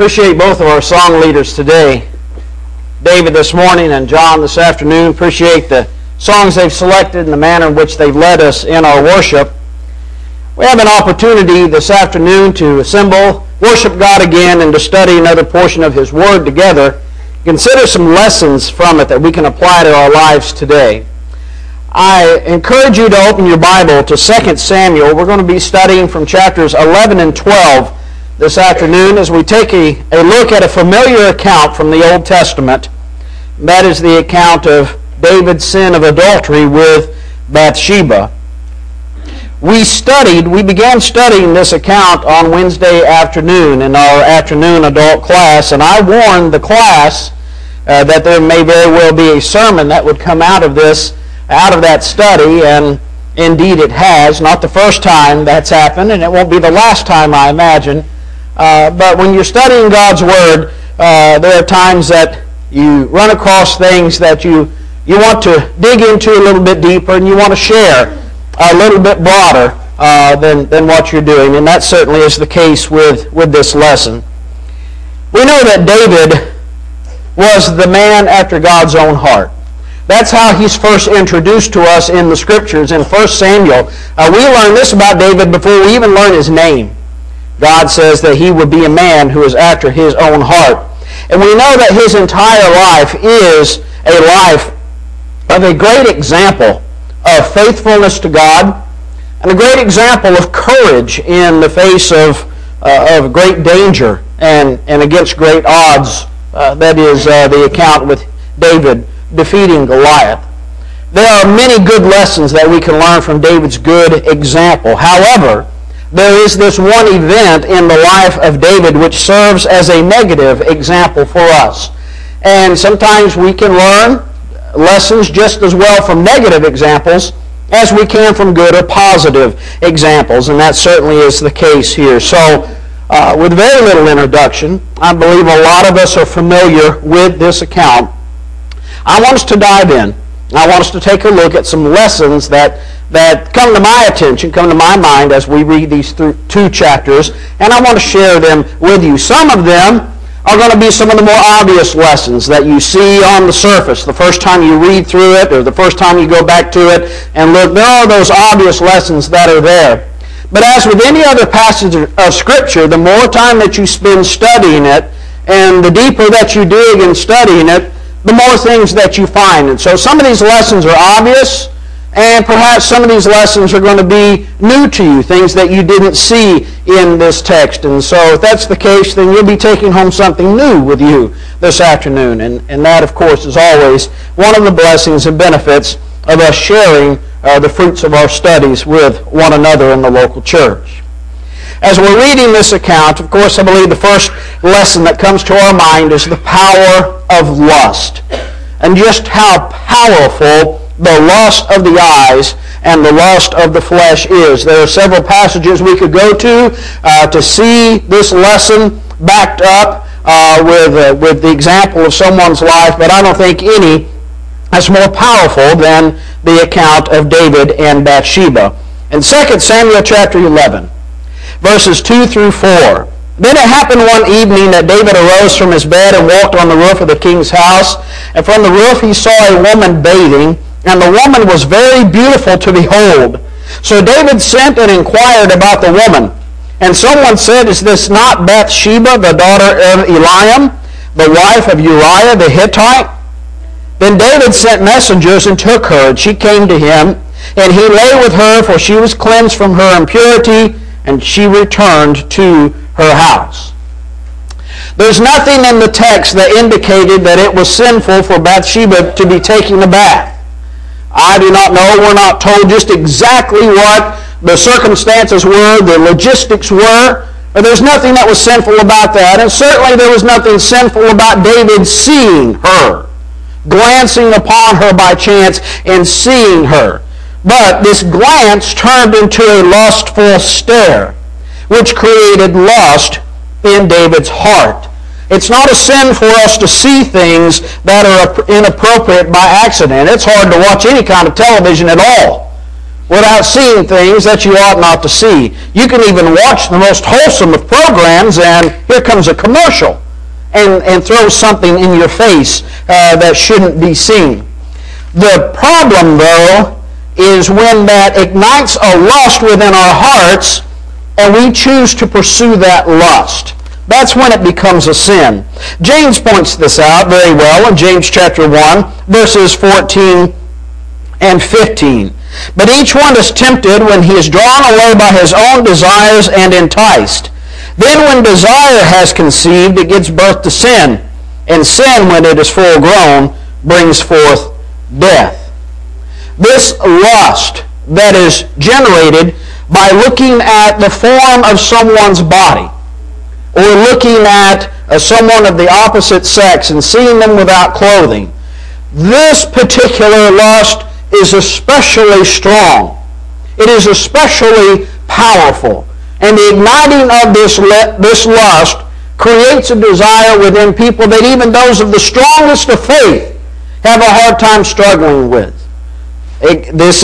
Appreciate both of our song leaders today, David this morning and John this afternoon. Appreciate the songs they've selected and the manner in which they've led us in our worship. We have an opportunity this afternoon to assemble, worship God again, and to study another portion of His Word together. Consider some lessons from it that we can apply to our lives today. I encourage you to open your Bible to 2 Samuel. We're going to be studying from chapters 11 and 12 this afternoon as we take a look at a familiar account from the Old Testament. That is the account of David's sin of adultery with Bathsheba. We began studying this account on Wednesday afternoon in our afternoon adult class, and I warned the class that there may very well be a sermon that would come out of that study, and indeed it has. Not the first time that's happened, and it won't be the last time, I imagine. But when you're studying God's Word, there are times that you run across things that you want to dig into a little bit deeper, and you want to share a little bit broader than what you're doing. And that certainly is the case with this lesson. We know that David was the man after God's own heart. That's how he's first introduced to us in the Scriptures in 1 Samuel. We learn this about David before we even learn his name. God says that he would be a man who is after his own heart. And we know that his entire life is a life of a great example of faithfulness to God and a great example of courage in the face of great danger and against great odds. That is the account with David defeating Goliath. There are many good lessons that we can learn from David's good example. However, there is this one event in the life of David which serves as a negative example for us. And sometimes we can learn lessons just as well from negative examples as we can from good or positive examples, and that certainly is the case here. So, with very little introduction, I believe a lot of us are familiar with this account. I want us to dive in. I want us to take a look at some lessons that come to my attention, come to my mind as we read these two chapters, and I want to share them with you. Some of them are going to be some of the more obvious lessons that you see on the surface the first time you read through it or the first time you go back to it and look. There are those obvious lessons that are there. But as with any other passage of Scripture, the more time that you spend studying it and the deeper that you dig in studying it, the more things that you find. And so some of these lessons are obvious, and perhaps some of these lessons are going to be new to you, things that you didn't see in this text. And so if that's the case, then you'll be taking home something new with you this afternoon. And that, of course, is always one of the blessings and benefits of us sharing the fruits of our studies with one another in the local church. As we're reading this account, of course, I believe the first lesson that comes to our mind is the power of lust, and just how powerful the lust of the eyes and the lust of the flesh is. There are several passages we could go to see this lesson backed up with the example of someone's life, but I don't think any is more powerful than the account of David and Bathsheba. In 2 Samuel chapter 11, verses 2 through 4. Then it happened one evening that David arose from his bed and walked on the roof of the king's house. And from the roof he saw a woman bathing, and the woman was very beautiful to behold. So David sent and inquired about the woman. And someone said, "Is this not Bathsheba, the daughter of Eliam, the wife of Uriah the Hittite?" Then David sent messengers and took her, and she came to him. And he lay with her, for she was cleansed from her impurity, and she returned to her house. There's nothing in the text that indicated that it was sinful for Bathsheba to be taking a bath. I do not know. We're not told just exactly what the circumstances were, the logistics were, but there's nothing that was sinful about that. And certainly there was nothing sinful about David seeing her, glancing upon her by chance and seeing her. But this glance turned into a lustful stare, which created lust in David's heart. It's not a sin for us to see things that are inappropriate by accident. It's hard to watch any kind of television at all without seeing things that you ought not to see. You can even watch the most wholesome of programs, and here comes a commercial and throws something in your face that shouldn't be seen. The problem, though, is when that ignites a lust within our hearts and we choose to pursue that lust. That's when it becomes a sin. James points this out very well in James chapter 1, verses 14 and 15. But each one is tempted when he is drawn away by his own desires and enticed. Then when desire has conceived, it gives birth to sin. And sin, when it is full grown, brings forth death. This lust that is generated by looking at the form of someone's body, or looking at someone of the opposite sex and seeing them without clothing, this particular lust is especially strong. It is especially powerful. And the igniting of this lust creates a desire within people that even those of the strongest of faith have a hard time struggling with. This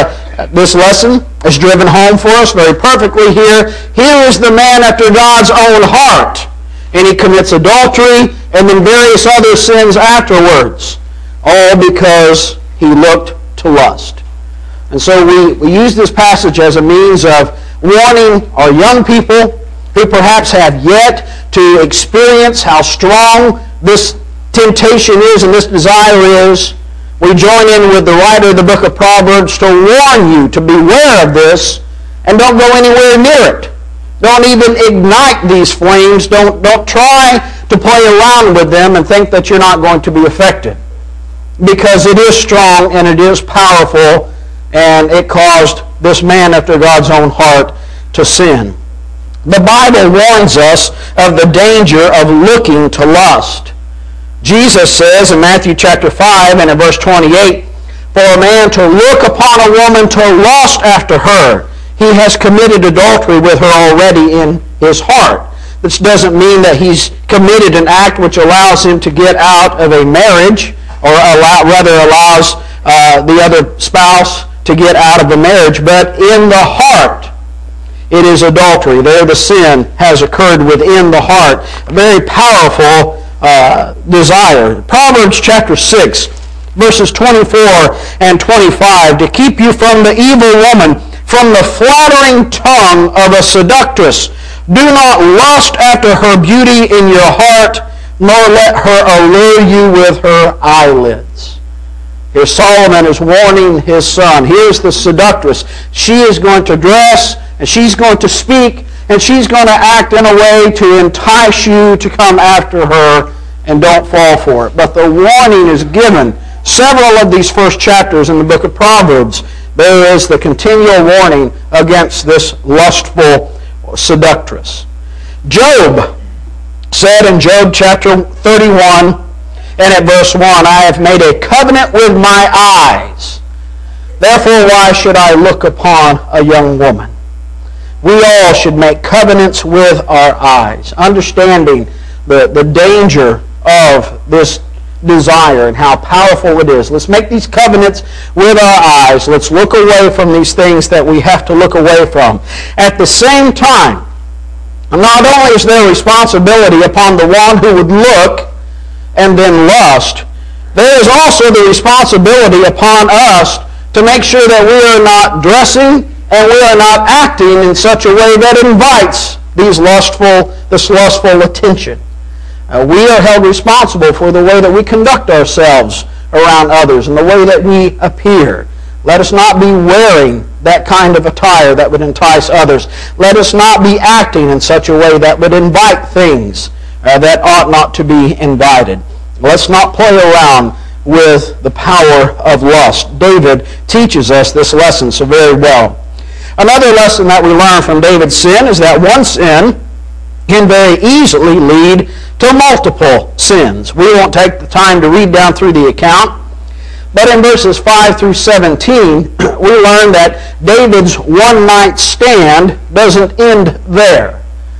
lesson is driven home for us very perfectly here. Here is the man after God's own heart, and he commits adultery and then various other sins afterwards, all because he looked to lust. And so we use this passage as a means of warning our young people who perhaps have yet to experience how strong this temptation is and this desire is. We join in with the writer of the book of Proverbs to warn you to beware of this and don't go anywhere near it. Don't even ignite these flames. Don't try to play around with them and think that you're not going to be affected. Because it is strong and it is powerful, and it caused this man after God's own heart to sin. The Bible warns us of the danger of looking to lust. Jesus says in Matthew chapter 5 and in verse 28, "For a man to look upon a woman to lust after her, he has committed adultery with her already in his heart." This doesn't mean that he's committed an act which allows him to get out of a marriage, or allows the other spouse to get out of the marriage, but in the heart it is adultery. There the sin has occurred within the heart. A very powerful desire. Proverbs chapter 6, verses 24 and 25, "To keep you from the evil woman, from the flattering tongue of a seductress. Do not lust after her beauty in your heart, nor let her allure you with her eyelids." Here Solomon is warning his son. Here's the seductress. She is going to dress, and she's going to speak, and she's going to act in a way to entice you to come after her, and don't fall for it. But the warning is given. Several of these first chapters in the book of Proverbs, there is the continual warning against this lustful seductress. Job said in Job chapter 31 and at verse 1, "I have made a covenant with my eyes. Therefore why should I look upon a young woman?" We all should make covenants with our eyes, understanding the danger of this desire and how powerful it is. Let's make these covenants with our eyes. Let's look away from these things that we have to look away from. At the same time, not only is there responsibility upon the one who would look and then lust, there is also the responsibility upon us to make sure that we are not dressing and we are not acting in such a way that invites this lustful attention. We are held responsible for the way that we conduct ourselves around others and the way that we appear. Let us not be wearing that kind of attire that would entice others. Let us not be acting in such a way that would invite things that ought not to be invited. Let's not play around with the power of lust. David teaches us this lesson so very well. Another lesson that we learn from David's sin is that one sin can very easily lead to multiple sins. We won't take the time to read down through the account, but in verses 5 through 17, we learn that David's one-night stand doesn't end there.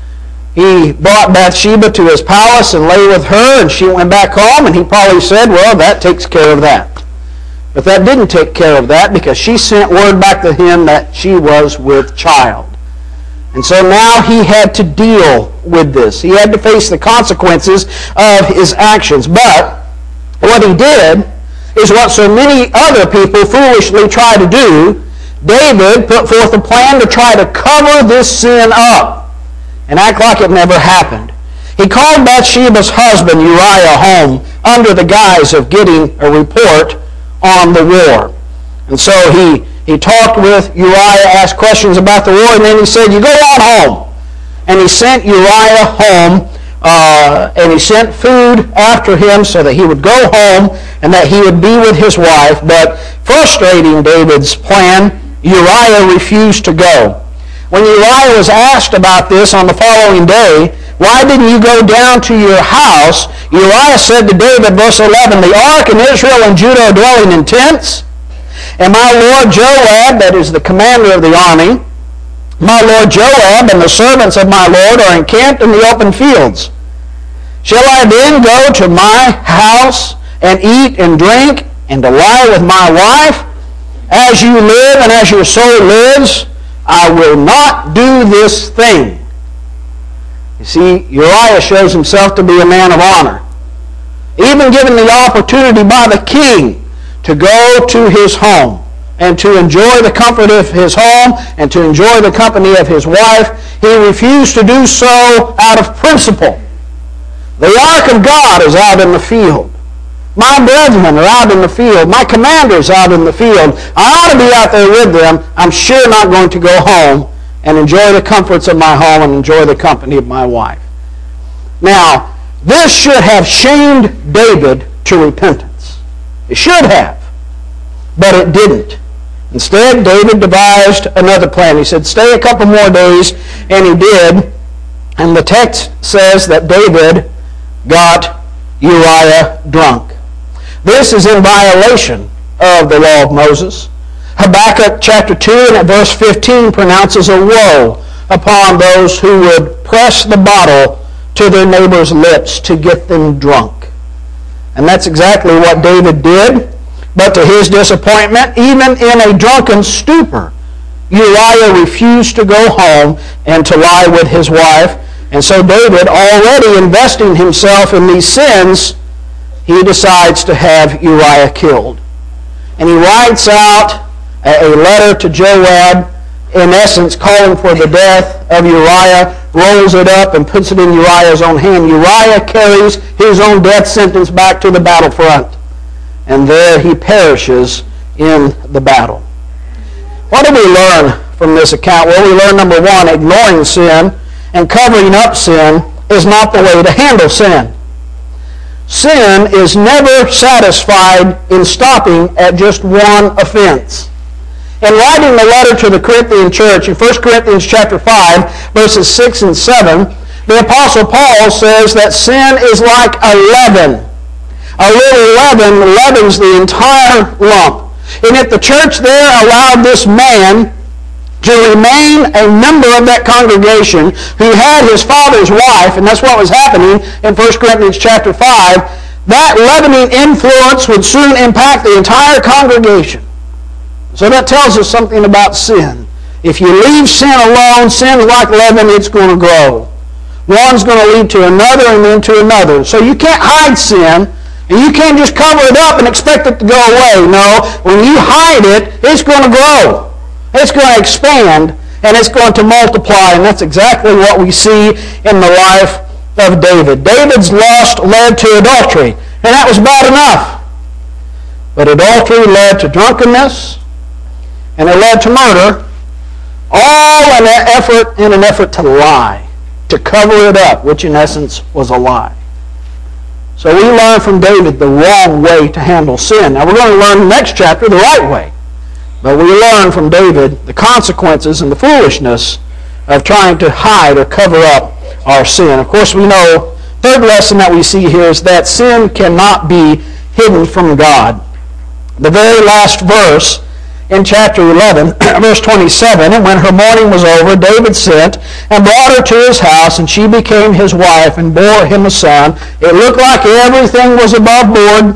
He brought Bathsheba to his palace and lay with her, and she went back home, and he probably said, "Well, that takes care of that." But that didn't take care of that, because she sent word back to him that she was with child. And so now he had to deal with this. He had to face the consequences of his actions. But what he did is what so many other people foolishly try to do. David put forth a plan to try to cover this sin up and act like it never happened. He called Bathsheba's husband Uriah home under the guise of getting a report on the war. And so he talked with Uriah, asked questions about the war, and then he said, "You go on home." And he sent Uriah home, and he sent food after him so that he would go home and that he would be with his wife. But frustrating David's plan, Uriah refused to go. When Uriah was asked about this on the following day, "Why didn't you go down to your house?" Uriah said to David, verse 11, "The ark and Israel and Judah are dwelling in tents, and my lord Joab," that is the commander of the army, "my lord Joab and the servants of my lord are encamped in the open fields. Shall I then go to my house and eat and drink and to lie with my wife? As you live and as your soul lives, I will not do this thing." You see, Uriah shows himself to be a man of honor. Even given the opportunity by the king to go to his home and to enjoy the comfort of his home and to enjoy the company of his wife, he refused to do so out of principle. The ark of God is out in the field. My brethren are out in the field. My commander's out in the field. I ought to be out there with them. I'm sure not going to go home and enjoy the comforts of my home and enjoy the company of my wife. Now, this should have shamed David to repentance. It should have. But it didn't. Instead, David devised another plan. He said, "Stay a couple more days," and he did. And the text says that David got Uriah drunk. This is in violation of the law of Moses. Habakkuk chapter 2 and at verse 15 pronounces a woe upon those who would press the bottle to their neighbor's lips to get them drunk. And that's exactly what David did. But to his disappointment, even in a drunken stupor, Uriah refused to go home and to lie with his wife. And so David, already investing himself in these sins, he decides to have Uriah killed. And he writes out a letter to Joab, in essence calling for the death of Uriah, rolls it up and puts it in Uriah's own hand. Uriah carries his own death sentence back to the battlefront, and there he perishes in the battle. What do we learn from this account? Well, we learn, number one, ignoring sin and covering up sin is not the way to handle sin. Sin is never satisfied in stopping at just one offense. In writing the letter to the Corinthian church in 1 Corinthians chapter 5, verses 6 and 7, the Apostle Paul says that sin is like a leaven. A little leaven leavens the entire lump. And if the church there allowed this man to remain a member of that congregation who had his father's wife, and that's what was happening in 1 Corinthians chapter 5, that leavening influence would soon impact the entire congregation. So that tells us something about sin. If you leave sin alone, sin is like leaven, it's going to grow. One's going to lead to another and then to another. So you can't hide sin, and you can't just cover it up and expect it to go away. No, when you hide it, it's going to grow. It's going to expand, and it's going to multiply, and that's exactly what we see in the life of David. David's lust led to adultery, and that was bad enough. But adultery led to drunkenness, and it led to murder, all in an effort to lie, to cover it up, which in essence was a lie. So we learn from David the wrong way to handle sin. Now we're going to learn in the next chapter the right way. But we learn from David the consequences and the foolishness of trying to hide or cover up our sin. Of course, we know, third lesson that we see here is that sin cannot be hidden from God. The very last verse in chapter 11, verse 27, "And when her mourning was over, David sent and brought her to his house, and she became his wife and bore him a son. It looked like everything was above board.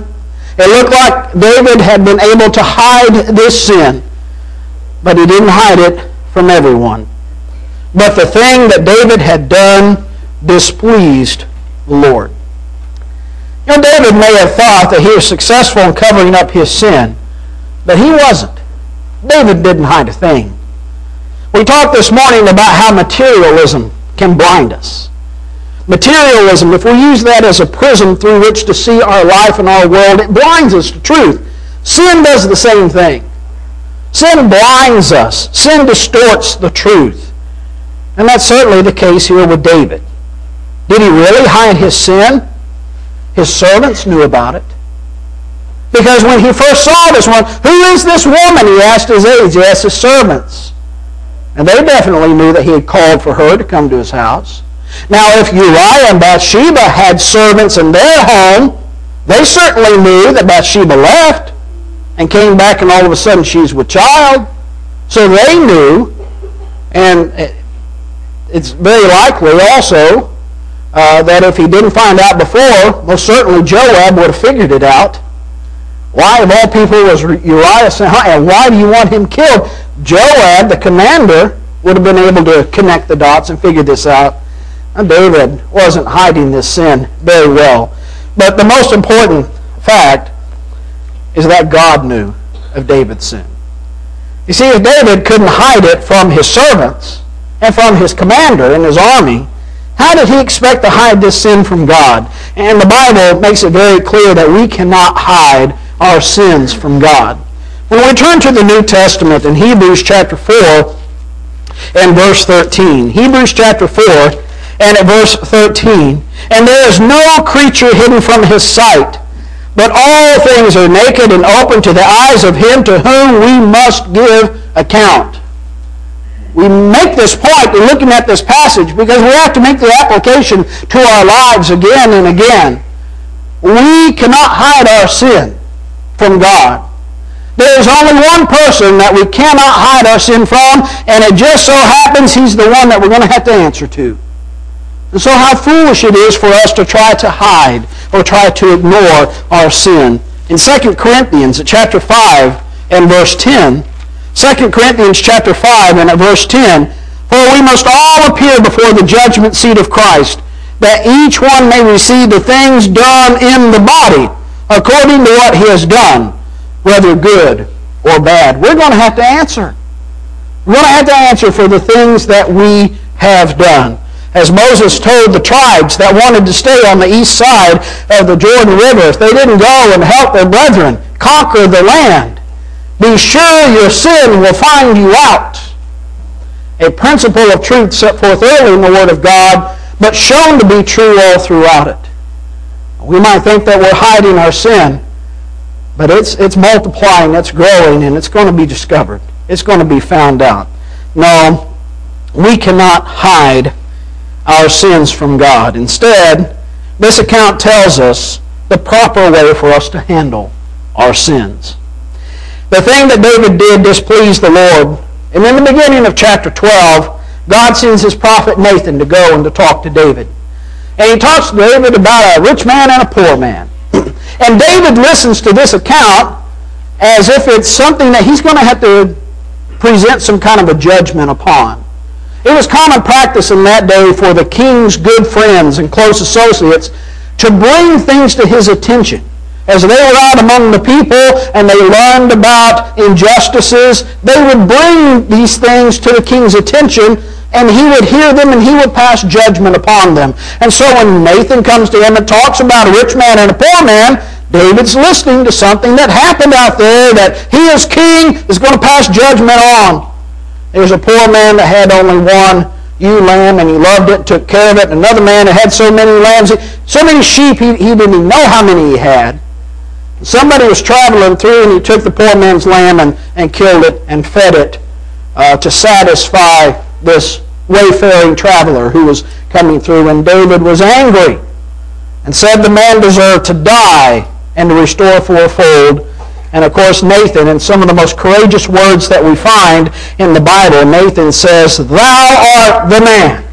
It looked like David had been able to hide this sin, but he didn't hide it from everyone. But the thing that David had done displeased the Lord. You know, David may have thought that he was successful in covering up his sin, but he wasn't. David didn't hide a thing. We talked this morning about how materialism can blind us. Materialism, if we use that as a prism through which to see our life and our world, it blinds us to truth. Sin does the same thing. Sin blinds us. Sin distorts the truth. And that's certainly the case here with David. Did he really hide his sin? His servants knew about it. Because when he first saw this one, who is this woman? He asked his aides. He asked his servants. And they definitely knew that he had called for her to come to his house. Now, if Uriah and Bathsheba had servants in their home, they certainly knew that Bathsheba left and came back, and all of a sudden she's with child. So they knew, and it's very likely also that if he didn't find out before, most certainly Joab would have figured it out. Why, of all people, was Uriah sent? And why do you want him killed? Joab, the commander, would have been able to connect the dots and figure this out. And David wasn't hiding this sin very well. But the most important fact is that God knew of David's sin. You see, if David couldn't hide it from his servants and from his commander and his army, how did he expect to hide this sin from God? And the Bible makes it very clear that we cannot hide our sins from God. When we turn to the New Testament in Hebrews chapter 4 and verse 13, Hebrews chapter 4 and at verse 13, and there is no creature hidden from his sight, but all things are naked and open to the eyes of him to whom we must give account. We make this point in looking at this passage because we have to make the application to our lives again and again. We cannot hide our sin from God. There is only one person that we cannot hide our sin from, and it just so happens he's the one that we're going to have to answer to. And so how foolish it is for us to try to hide or try to ignore our sin. In 2 Corinthians chapter 5 and verse 10, 2 Corinthians chapter 5 and at verse 10, for we must all appear before the judgment seat of Christ, that each one may receive the things done in the body, according to what he has done, whether good or bad. We're going to have to answer. We're going to have to answer for the things that we have done. As Moses told the tribes that wanted to stay on the east side of the Jordan River, if they didn't go and help their brethren conquer the land, be sure your sin will find you out. A principle of truth set forth early in the Word of God, but shown to be true all throughout it. We might think that we're hiding our sin, but it's multiplying, it's growing, and it's going to be discovered. It's going to be found out. No, we cannot hide our sins from God. Instead, this account tells us the proper way for us to handle our sins. The thing that David did displeased the Lord. And in the beginning of chapter 12, God sends his prophet Nathan to go and to talk to David. And he talks to David about a rich man and a poor man. And David listens to this account as if it's something that he's going to have to present some kind of a judgment upon. It was common practice in that day for the king's good friends and close associates to bring things to his attention. As they were out among the people and they learned about injustices, they would bring these things to the king's attention, and he would hear them and he would pass judgment upon them. And so when Nathan comes to him and talks about a rich man and a poor man, David's listening to something that happened out there that he as king is going to pass judgment on. There's a poor man that had only one ewe lamb, and he loved it and took care of it. And another man that had so many lambs, so many sheep, he didn't even know how many he had. Somebody was traveling through, and he took the poor man's lamb and killed it and fed it to satisfy this wayfaring traveler who was coming through. And David was angry and said the man deserved to die and to restore fourfold. And of course Nathan, in some of the most courageous words that we find in the Bible, Nathan says, "Thou art the man,"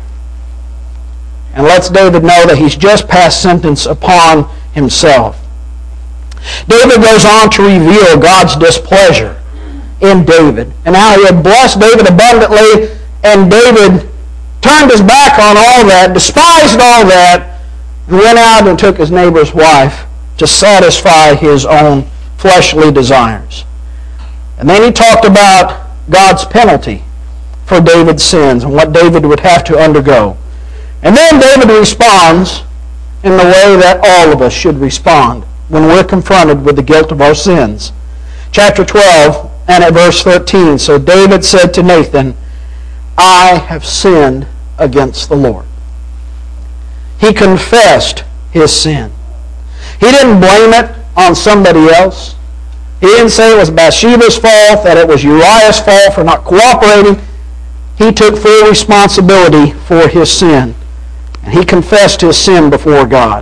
and lets David know that he's just passed sentence upon himself. David goes on to reveal God's displeasure in David and how he had blessed David abundantly, and David turned his back on all that, despised all that, and went out and took his neighbor's wife to satisfy his own fleshly desires. And then he talked about God's penalty for David's sins and what David would have to undergo. And then David responds in the way that all of us should respond when we're confronted with the guilt of our sins. Chapter 12 and at verse 13, "So David said to Nathan, I have sinned against the Lord." He confessed his sin. He didn't blame it on somebody else. He didn't say it was Bathsheba's fault, that it was Uriah's fault for not cooperating. He took full responsibility for his sin, and he confessed his sin before God.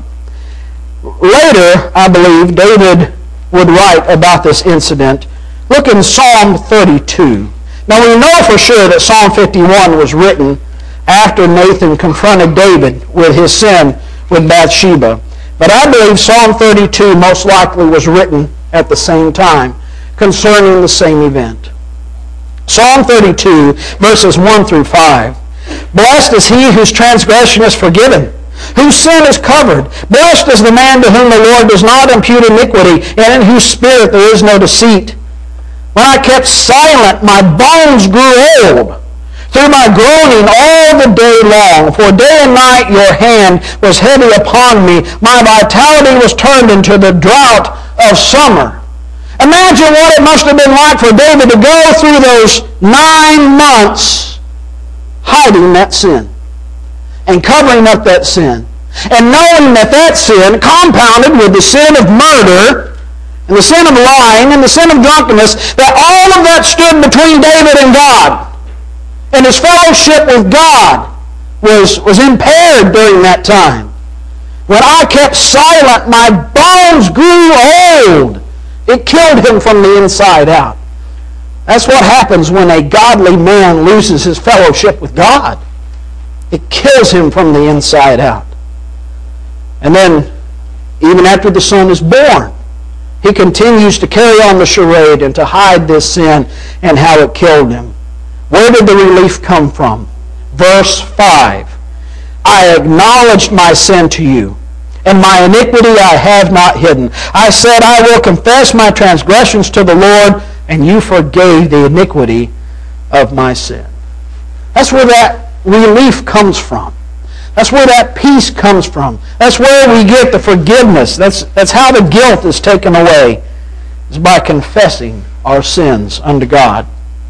Later, I believe, David would write about this incident. Look in Psalm 32. Now, we know for sure that Psalm 51 was written after Nathan confronted David with his sin with Bathsheba. But I believe Psalm 32 most likely was written at the same time concerning the same event. Psalm 32, verses 1 through 5. "Blessed is he whose transgression is forgiven, whose sin is covered. Blessed is the man to whom the Lord does not impute iniquity, and in whose spirit there is no deceit. When I kept silent, my bones grew old through my groaning all the day long. For day and night your hand was heavy upon me. My vitality was turned into the drought of summer." Imagine what it must have been like for David to go through those 9 months hiding that sin and covering up that sin, and knowing that that sin, compounded with the sin of murder and the sin of lying and the sin of drunkenness, that all of that stood between David and God. And his fellowship with God was impaired during that time. When I kept silent, my bones grew old. It killed him from the inside out. That's what happens when a godly man loses his fellowship with God. It kills him from the inside out. And then, even after the son is born, he continues to carry on the charade and to hide this sin and how it killed him. Where did the relief come from? Verse 5. "I acknowledged my sin to you, and my iniquity I have not hidden. I said, I will confess my transgressions to the Lord, and you forgave the iniquity of my sin." That's where that relief comes from. That's where that peace comes from. That's where we get the forgiveness. That's how the guilt is taken away, is by confessing our sins unto God.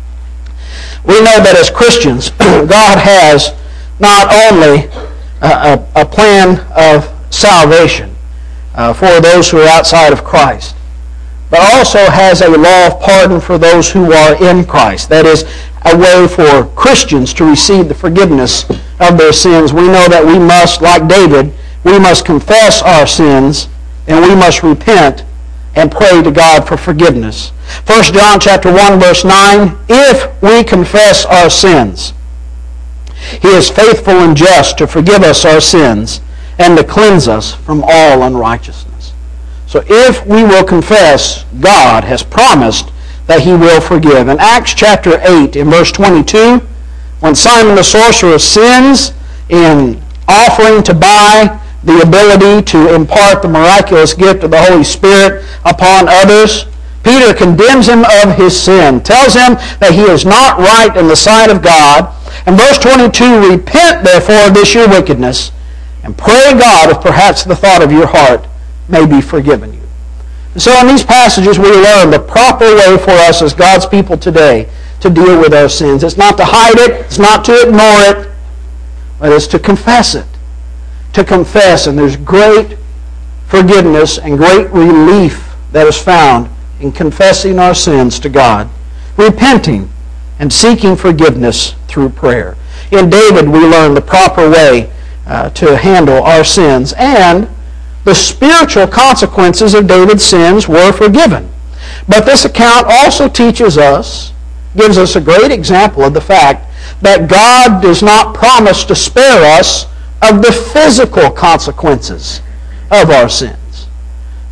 We know that as Christians, God has not only a plan of salvation for those who are outside of Christ, but also has a law of pardon for those who are in Christ. That is, a way for Christians to receive the forgiveness of their sins. We know that we must, like David, we must confess our sins, and we must repent and pray to God for forgiveness. 1 John chapter 1, verse 9, "If we confess our sins, He is faithful and just to forgive us our sins and to cleanse us from all unrighteousness." So if we will confess, God has promised that He will forgive. In Acts chapter 8, in verse 22, when Simon the sorcerer sins in offering to buy the ability to impart the miraculous gift of the Holy Spirit upon others, Peter condemns him of his sin, tells him that he is not right in the sight of God. In verse 22, "Repent therefore of this your wickedness, and pray God if perhaps the thought of your heart may be forgiven you." And so in these passages we learn the proper way for us as God's people today to deal with our sins. It's not to hide it, it's not to ignore it, but it's to confess it. To confess, and there's great forgiveness and great relief that is found in confessing our sins to God, repenting and seeking forgiveness through prayer. In David, we learn the proper way to handle our sins, and the spiritual consequences of David's sins were forgiven. But this account also teaches us, gives us a great example of the fact that God does not promise to spare us of the physical consequences of our sins.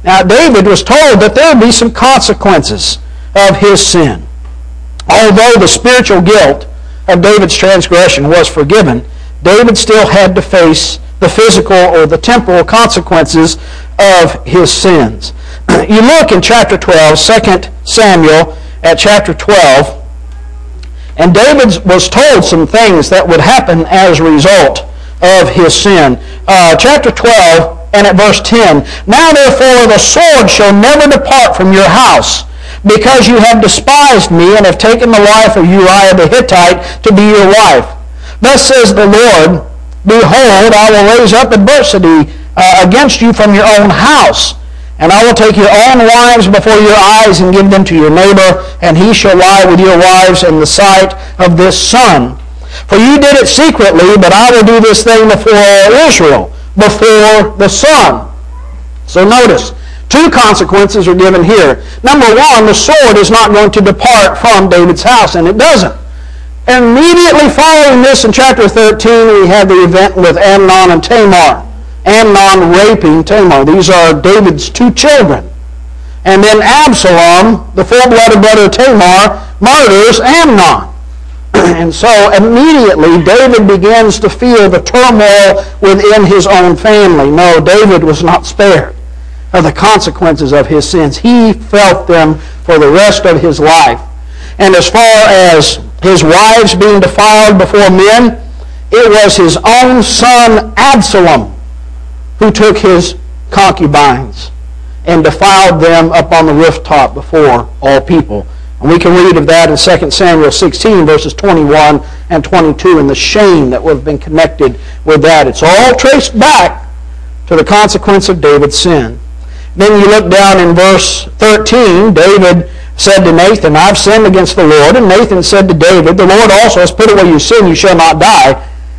Now, David was told that there would be some consequences of his sin. Although the spiritual guilt of David's transgression was forgiven, David still had to face the physical or the temporal consequences of his sins. You look in chapter 12, 2 Samuel at chapter 12, and David was told some things that would happen as a result of his sin. Chapter 12 and at verse 10, "Now therefore the sword shall never depart from your house, because you have despised me and have taken the wife of Uriah the Hittite to be your wife. Thus says the Lord, Behold, I will raise up adversity against you from your own house, and I will take your own wives before your eyes and give them to your neighbor, and he shall lie with your wives in the sight of this sun. For you did it secretly, but I will do this thing before all Israel, before the sun." So notice, two consequences are given here. Number one, the sword is not going to depart from David's house, and it doesn't. Immediately following this in chapter 13, we have the event with Amnon and Tamar. Amnon raping Tamar. These are David's two children. And then Absalom, the full-blooded brother of Tamar, murders Amnon. And so immediately David begins to feel the turmoil within his own family. No, David was not spared of the consequences of his sins. He felt them for the rest of his life. And as far as his wives being defiled before men, it was his own son Absalom who took his concubines and defiled them up on the rooftop before all people. And we can read of that in 2 Samuel 16, verses 21 and 22, and the shame that would have been connected with that. It's all traced back to the consequence of David's sin. Then you look down in verse 13, David said to Nathan, "I've sinned against the Lord." And Nathan said to David, "The Lord also has put away your sin, you shall not die.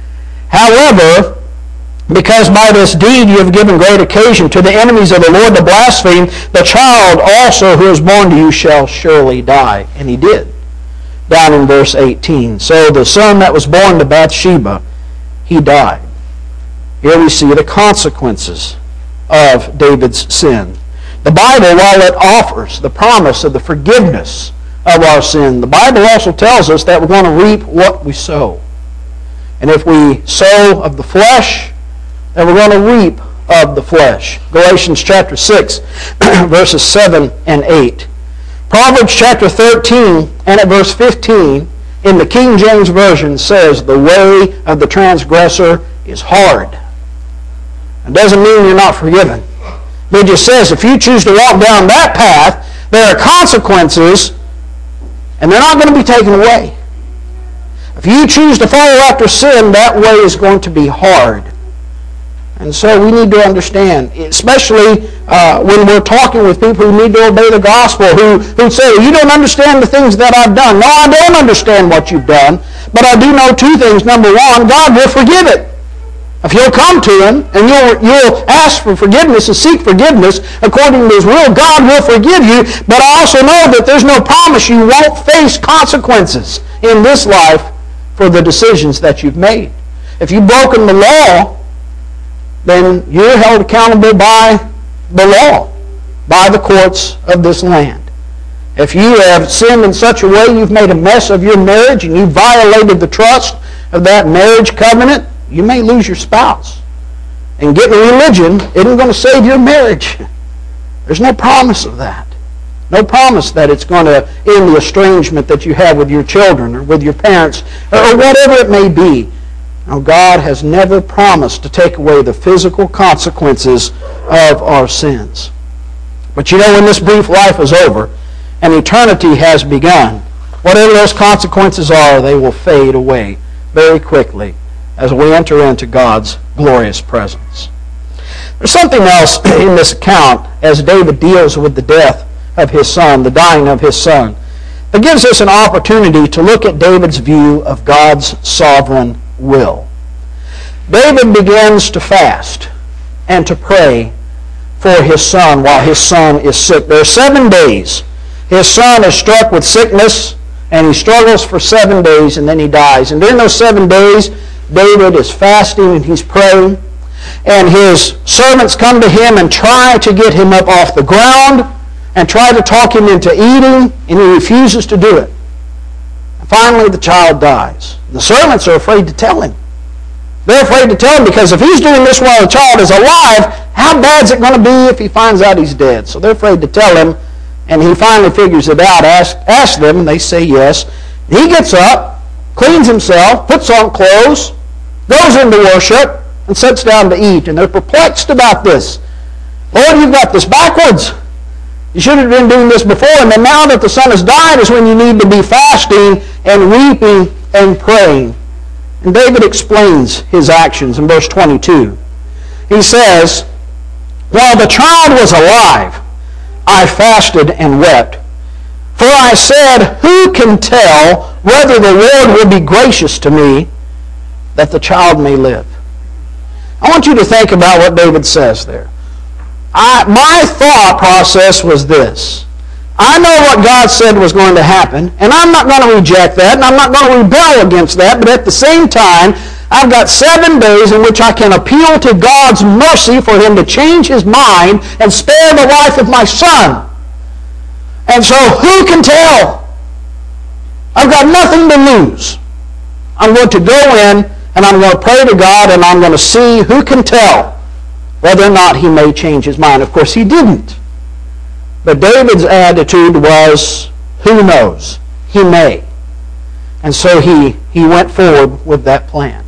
However, because by this deed you have given great occasion to the enemies of the Lord to blaspheme, the child also who is born to you shall surely die." And he did. Down in verse 18. So the son that was born to Bathsheba, he died. Here we see the consequences of David's sin. The Bible, while it offers the promise of the forgiveness of our sin, the Bible also tells us that we're going to reap what we sow. And if we sow of the flesh, then we're going to reap of the flesh. Galatians chapter 6, verses 7 and 8. Proverbs chapter 13 and at verse 15 in the King James Version says, "The way of the transgressor is hard." It doesn't mean you're not forgiven. It just says if you choose to walk down that path, there are consequences, and they're not going to be taken away. If you choose to follow after sin, that way is going to be hard. And so we need to understand, especially when we're talking with people who need to obey the gospel, who say, "You don't understand the things that I've done." No, I don't understand what you've done, but I do know two things. Number one, God will forgive it. If you'll come to Him and you'll ask for forgiveness and seek forgiveness according to His will, God will forgive you. But I also know that there's no promise you won't face consequences in this life for the decisions that you've made. If you've broken the law, then you're held accountable by the law, by the courts of this land. If you have sinned in such a way you've made a mess of your marriage and you violated the trust of that marriage covenant, you may lose your spouse. And getting a religion isn't going to save your marriage. There's no promise of that. No promise that it's going to end the estrangement that you have with your children or with your parents or whatever it may be. Now, God has never promised to take away the physical consequences of our sins. But you know, when this brief life is over and eternity has begun, whatever those consequences are, they will fade away very quickly as we enter into God's glorious presence. There's something else in this account as David deals with the death of his son, the dying of his son, that gives us an opportunity to look at David's view of God's sovereign will. David begins to fast and to pray for his son while his son is sick. There are 7 days. His son is struck with sickness and he struggles for 7 days and then he dies. And during those 7 days, David is fasting and he's praying. And his servants come to him and try to get him up off the ground and try to talk him into eating, and he refuses to do it. And finally, the child dies. The servants are afraid to tell him. They're afraid to tell him because if he's doing this while the child is alive, how bad is it going to be if he finds out he's dead? So they're afraid to tell him, and he finally figures it out, asks them, and they say yes. He gets up, cleans himself, puts on clothes, goes into worship, and sits down to eat. And they're perplexed about this. Lord, you've got this backwards. You should have been doing this before, and then now that the son has died is when you need to be fasting and weeping and praying. And David explains his actions in verse 22. He says, while the child was alive, I fasted and wept. For I said, who can tell whether the Lord will be gracious to me that the child may live? I want you to think about what David says there. My thought process was this. I know what God said was going to happen, and I'm not going to reject that, and I'm not going to rebel against that, but at the same time, I've got 7 days in which I can appeal to God's mercy for him to change his mind and spare the life of my son. And so who can tell? I've got nothing to lose. I'm going to go in, and I'm going to pray to God, and I'm going to see who can tell whether or not he may change his mind. Of course, he didn't. But David's attitude was, who knows? He may. And so he went forward with that plan.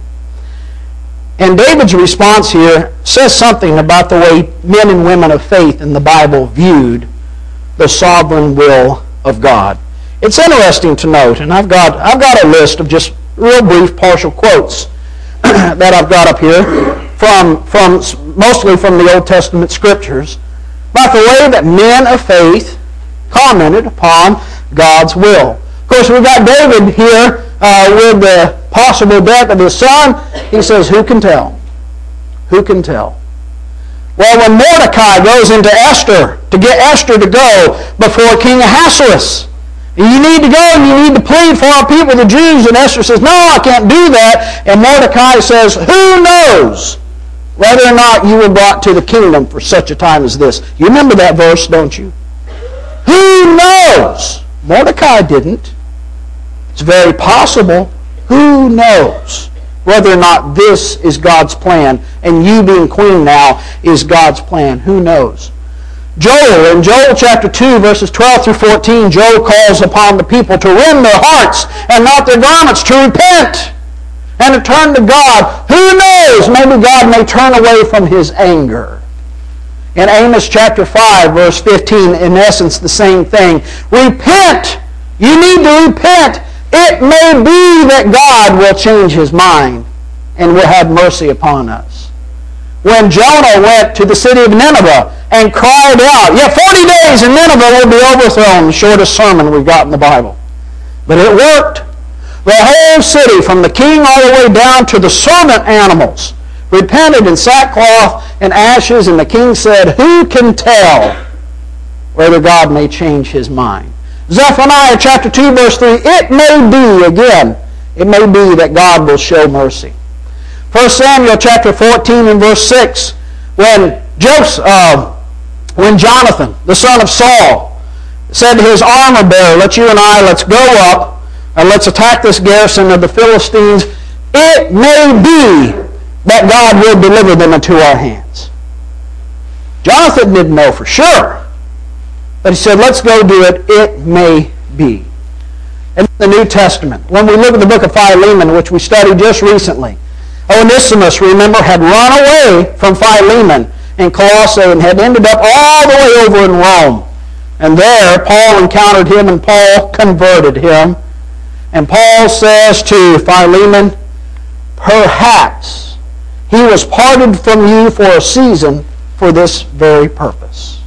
And David's response here says something about the way men and women of faith in the Bible viewed the sovereign will of God. It's interesting to note, and I've got a list of just real brief partial quotes that I've got up here from mostly from the Old Testament Scriptures, about the way that men of faith commented upon God's will. Of course, we've got David here with the possible death of his son. He says, who can tell? Who can tell? Well, when Mordecai goes into Esther to get Esther to go before King Ahasuerus, you need to go and you need to plead for our people, the Jews. And Esther says, no, I can't do that. And Mordecai says, who knows whether or not you were brought to the kingdom for such a time as this? You remember that verse, don't you? Who knows? Mordecai didn't. It's very possible. Who knows whether or not this is God's plan, and you being queen now is God's plan? Who knows? Joel, in Joel chapter 2, verses 12 through 14, Joel calls upon the people to rend their hearts and not their garments, to repent and to turn to God. Who knows? Maybe God may turn away from his anger. In Amos chapter 5, verse 15, in essence, the same thing. Repent. You need to repent. It may be that God will change his mind and will have mercy upon us. When Jonah went to the city of Nineveh and cried out, 40 days and Nineveh will be overthrown, the shortest sermon we've got in the Bible. But it worked. The whole city, from the king all the way down to the servant animals, repented in sackcloth and ashes, and the king said, who can tell whether God may change his mind? Zephaniah chapter 2, verse 3, it may be that God will show mercy. 1 Samuel chapter 14 and verse 6, when Jonathan, the son of Saul, said to his armor bearer, let's go up and let's attack this garrison of the Philistines. It may be that God will deliver them into our hands. Jonathan didn't know for sure, but he said, let's go do it. It may be. In the New Testament, when we look at the book of Philemon, which we studied just recently, Onesimus, remember, had run away from Philemon in Colossae and had ended up all the way over in Rome. And there, Paul encountered him and Paul converted him. And Paul says to Philemon, perhaps he was parted from you for a season for this very purpose.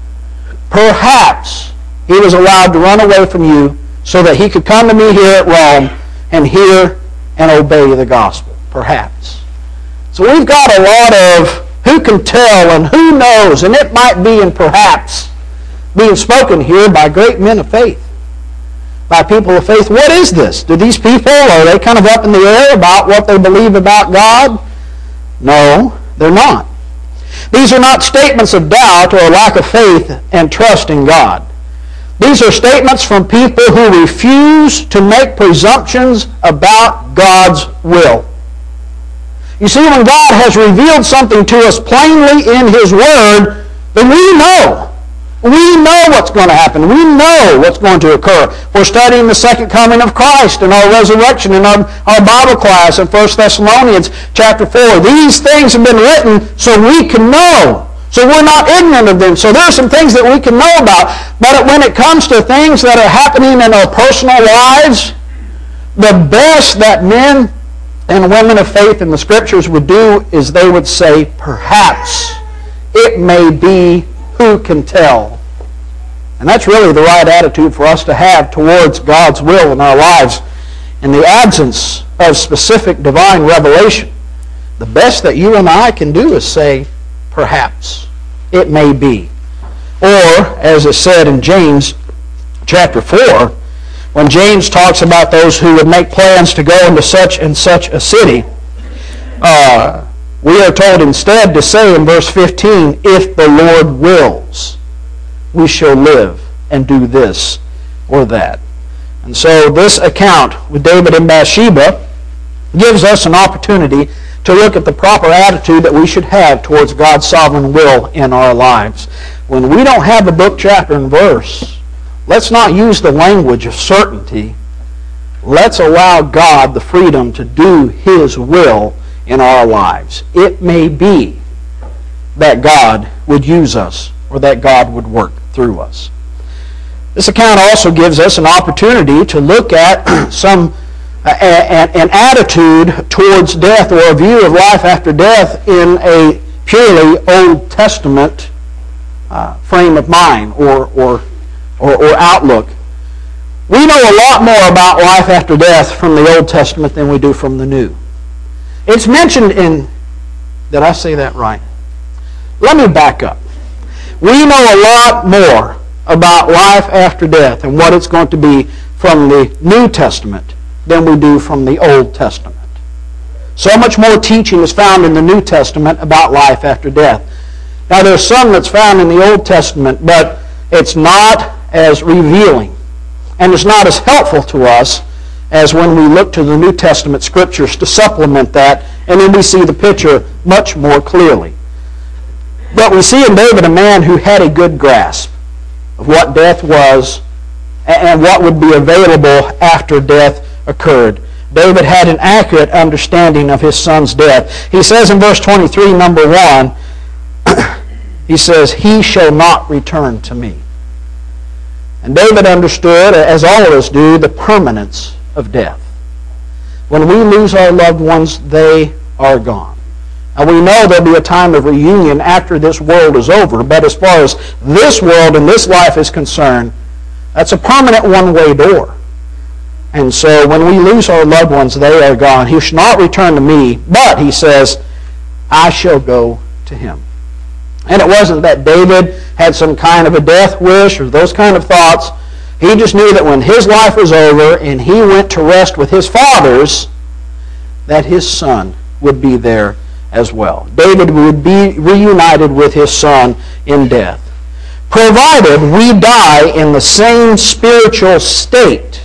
Perhaps he was allowed to run away from you so that he could come to me here at Rome and hear and obey the gospel. Perhaps. So we've got a lot of who can tell and who knows, and it might be and perhaps being spoken here by great men of faith, by people of faith. What is this? Do these people, are they kind of up in the air about what they believe about God? No. They're not. These are not statements of doubt or lack of faith and trust in God. These are statements from people who refuse to make presumptions about God's will. You see, when God has revealed something to us plainly in His Word, then we know. We know what's going to happen. We know what's going to occur. We're studying the second coming of Christ and our resurrection in our Bible class in 1 Thessalonians chapter 4. These things have been written so we can know. So we're not ignorant of them. So there are some things that we can know about. But when it comes to things that are happening in our personal lives, the best that men and women of faith in the Scriptures would do is they would say, perhaps, it may be, who can tell? And that's really the right attitude for us to have towards God's will in our lives. In the absence of specific divine revelation, the best that you and I can do is say, perhaps, it may be. Or, as is said in James chapter 4, when James talks about those who would make plans to go into such and such a city, we are told instead to say in verse 15, if the Lord wills, we shall live and do this or that. And so this account with David and Bathsheba gives us an opportunity to look at the proper attitude that we should have towards God's sovereign will in our lives. When we don't have a book, chapter, and verse, let's not use the language of certainty. Let's allow God the freedom to do His will in our lives. It may be that God would use us or that God would work through us. This account also gives us an opportunity to look at an attitude towards death or a view of life after death in a purely Old Testament frame of mind or outlook. We know a lot more about life after death from the Old Testament than we do from the New. It's mentioned in... Did I say that right? Let me back up. We know a lot more about life after death and what it's going to be from the New Testament than we do from the Old Testament. So much more teaching is found in the New Testament about life after death. Now there's some that's found in the Old Testament, but it's not as revealing and it's not as helpful to us as when we look to the New Testament Scriptures to supplement that, and then we see the picture much more clearly. But we see in David a man who had a good grasp of what death was and what would be available after death occurred. David had an accurate understanding of his son's death. He says in verse 23, number 1, he says, "He shall not return to me." And David understood, as all of us do, the permanence of death. When we lose our loved ones, they are gone. And we know there'll be a time of reunion after this world is over, but as far as this world and this life is concerned, that's a permanent one-way door. And so when we lose our loved ones, they are gone. He shall not return to me, but, he says, I shall go to him. And it wasn't that David had some kind of a death wish or those kind of thoughts. He just knew that when his life was over and he went to rest with his fathers, that his son would be there as well. David would be reunited with his son in death. Provided we die in the same spiritual state,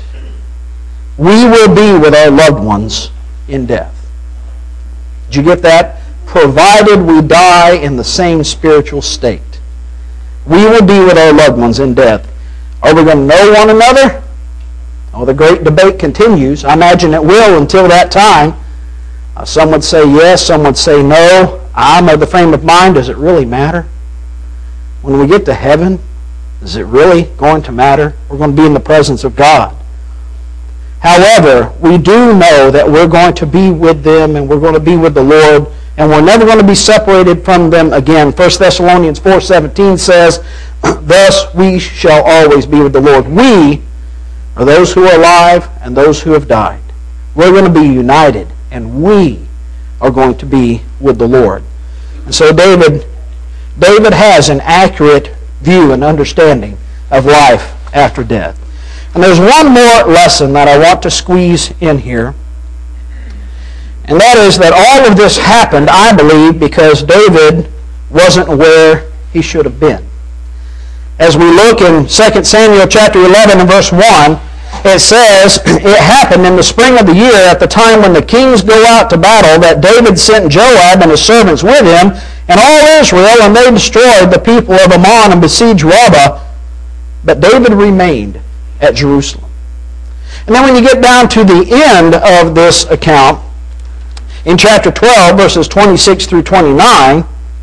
we will be with our loved ones in death. Did you get that? Provided we die in the same spiritual state, we will be with our loved ones in death. Are we going to know one another? Oh, the great debate continues. I imagine it will until that time. Some would say yes, some would say no. I'm of the frame of mind, does it really matter? When we get to heaven, is it really going to matter? We're going to be in the presence of God. However, we do know that we're going to be with them and we're going to be with the Lord, and we're never going to be separated from them again. 1 Thessalonians 4:17 says, "Thus we shall always be with the Lord." We are those who are alive and those who have died. We're going to be united, and we are going to be with the Lord. And so David has an accurate view and understanding of life after death. And there's one more lesson that I want to squeeze in here. And that is that all of this happened, I believe, because David wasn't where he should have been. As we look in 2 Samuel chapter 11 and verse 1, it says, it happened in the spring of the year at the time when the kings go out to battle that David sent Joab and his servants with him and all Israel, and they destroyed the people of Ammon and besieged Rabbah. But David remained at Jerusalem. And then when you get down to the end of this account, in chapter 12, verses 26 through 29,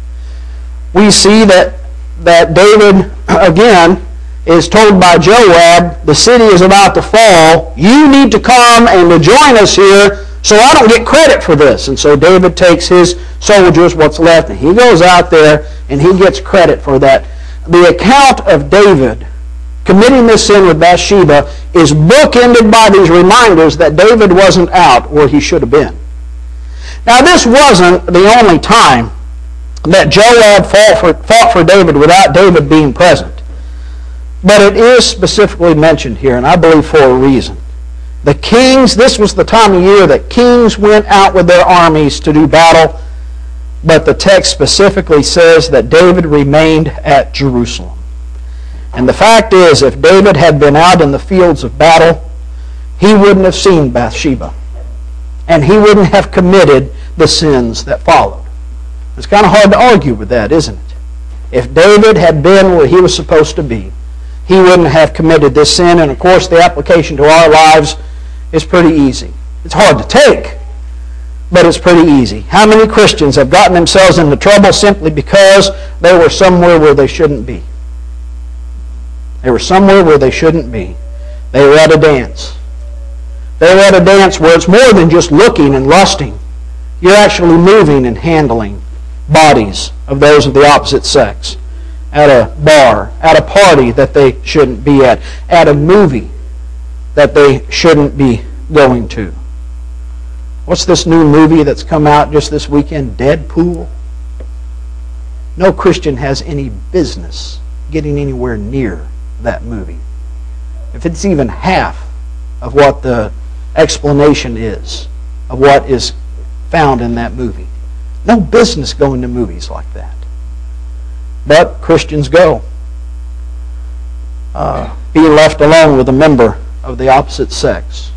we see that David, again, is told by Joab, the city is about to fall. You need to come and to join us here so I don't get credit for this. And so David takes his soldiers, what's left, and he goes out there and he gets credit for that. The account of David committing this sin with Bathsheba is bookended by these reminders that David wasn't out where he should have been. Now, this wasn't the only time that Joab fought for David without David being present. But it is specifically mentioned here, and I believe for a reason. The kings, this was the time of year that kings went out with their armies to do battle, but the text specifically says that David remained at Jerusalem. And the fact is, if David had been out in the fields of battle, he wouldn't have seen Bathsheba. And he wouldn't have committed the sins that followed. It's kind of hard to argue with that, isn't it? If David had been where he was supposed to be, he wouldn't have committed this sin. And of course, the application to our lives is pretty easy. It's hard to take, but it's pretty easy. How many Christians have gotten themselves into trouble simply because they were somewhere where they shouldn't be? They were somewhere where they shouldn't be. They were at a dance. They were at a dance where it's more than just looking and lusting. You're actually moving and handling bodies of those of the opposite sex. At a bar, at a party that they shouldn't be at a movie that they shouldn't be going to. What's this new movie that's come out just this weekend? Deadpool? No Christian has any business getting anywhere near that movie. If it's even half of what the explanation is of what is found in that movie. No business going to movies like that. But Christians go. Being left alone with a member of the opposite sex.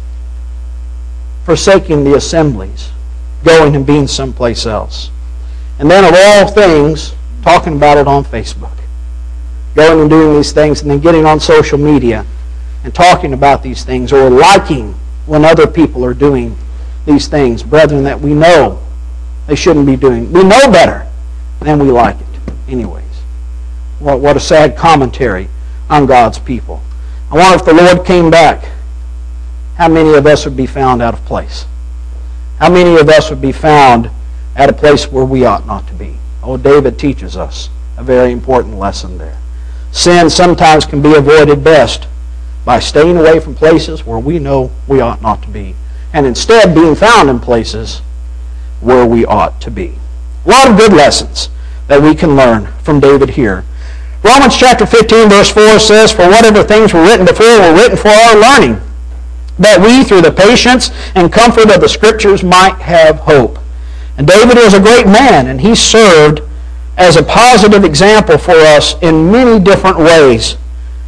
Forsaking the assemblies. Going and being someplace else. And then of all things, talking about it on Facebook. Going and doing these things and then getting on social media and talking about these things or liking when other people are doing these things, brethren, that we know they shouldn't be doing. We know better, and we like it anyways. What a sad commentary on God's people. I wonder if the Lord came back, how many of us would be found out of place? How many of us would be found at a place where we ought not to be? Oh, David teaches us a very important lesson there. Sin sometimes can be avoided best by staying away from places where we know we ought not to be, and instead being found in places where we ought to be. A lot of good lessons that we can learn from David here. Romans chapter 15 verse 4 says, "For whatever things were written before were written for our learning, that we through the patience and comfort of the Scriptures might have hope." And David was a great man, and he served as a positive example for us in many different ways.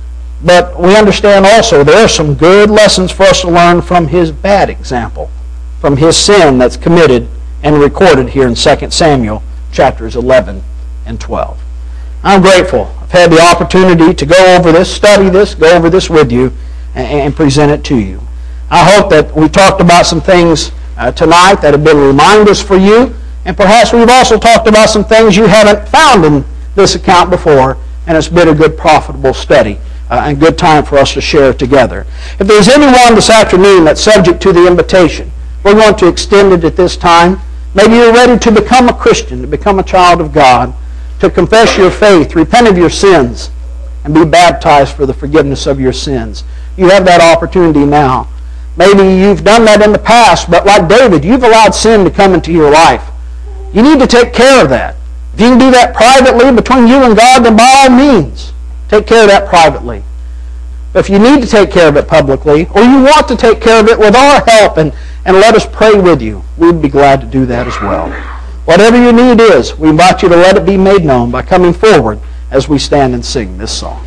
But we understand also there are some good lessons for us to learn from his bad example, from his sin that's committed and recorded here in 2 Samuel chapters 11 and 12. I'm grateful. I've had the opportunity to go over this, study this, go over this with you, and present it to you. I hope that we talked about some things tonight that have been reminders for you, and perhaps we've also talked about some things you haven't found in this account before, and it's been a good, profitable study. And good time for us to share together. If there's anyone this afternoon that's subject to the invitation, we're going to extend it at this time. Maybe you're ready to become a Christian, to become a child of God, to confess your faith, repent of your sins, and be baptized for the forgiveness of your sins. You have that opportunity now. Maybe you've done that in the past, but like David, you've allowed sin to come into your life. You need to take care of that. If you can do that privately between you and God, then by all means, take care of that privately. But if you need to take care of it publicly, or you want to take care of it with our help and and let us pray with you. We'd be glad to do that as well. Whatever your need is, we invite you to let it be made known by coming forward as we stand and sing this song.